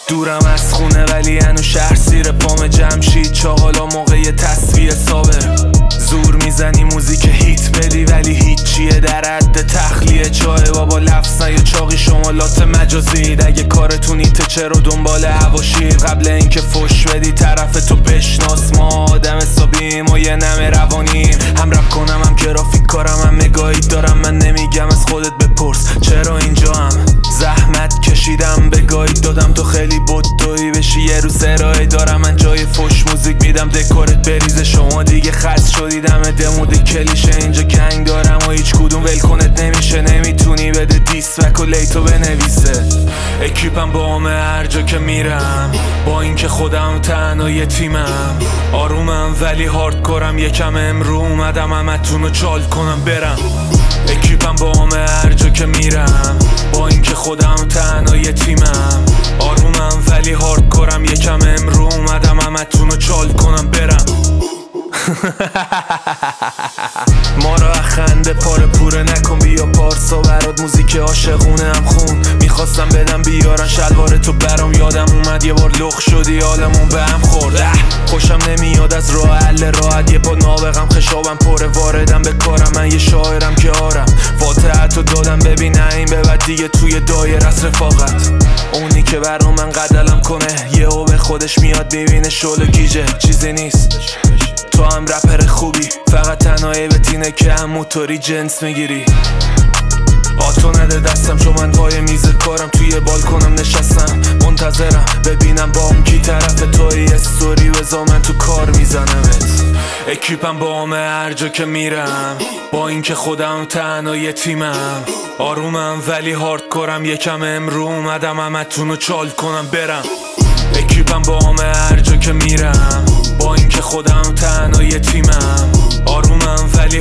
دورم از خونه ولی هنو شهر سیر پام جمشید چاقالا موقع تصفیه صابر. زور میزنی موزیک هیت بدی ولی هیچیه در حد تخلیه چای بابا لفظن یا چاقی شمالات مجازید. اگه کارتون ایته چرا دنبال هواشید قبل اینکه فش بدی طرف تو بشناس. ما آدم حسابیم و یه نمه روانیم، هم رپ کنم هم گرافیک کارم هم نگاهی دارم. من نمیگم از خودت بپرس چرا اینجا هم زحمت کشیدم به گاید دادم تو خیلی بدویی بشی یه روز ارائه دارم. من جای فش موزیک میدم دکورت بریزه شما دیگه خست شدی دم دمود کلیشه. اینجا گنگ دارم و هیچ کدوم ول کنت نمیشه، نمیتونی بده دیسبک و لیتو بنویسه. اکیپم با همه هر جا که میرم با اینکه خودم تنها یه تیمم. آرومم ولی هاردکورم یکم امرو اومدم همتونو چال کنم برم. اکیپم با همه هر جا که میرم با اینکه خودم تنها یه تیمم. آرومم ولی هاردکورم یکم امرو اومدم همتونو چال کنم برم. ما را خنده پاره پوره نکن بیا پارسا برات موزیک عاشقونه هم خون. میخواستم بدم بیارن شلوار تو برام یادم اومد یه بار لخ شدی حالمون به هم خورد. خوشم نمیاد از راه حل راحت یه با نابغم خشابم پره واردم به کارم. من یه شاعرم که آرم فاتحتو دادم ببین این به بعد دیگه توی دایره از رفاقت. اونی که برام من قدلم کنه یهو به خودش میاد ببینه شل گیجه چیزی نیست. تو هم رپر خوبی فقط تنهایی بتینه که هم موتوری جنس میگیری. آتو نده دستم چون من پای میز کارم توی بالکنم نشستم منتظرم ببینم با اون کی طرف توی استوری بزا من تو کار میزنمت. اکیپم با همه هر جا که میرم با اینکه خودم تنها یه تیمم. آرومم ولی هاردکورم یکم امرو اومدم همتونو چال کنم برم. اکیپم با همه هر جا که میرم با اینکه خودم تنها یه تیمم. آرومم ولی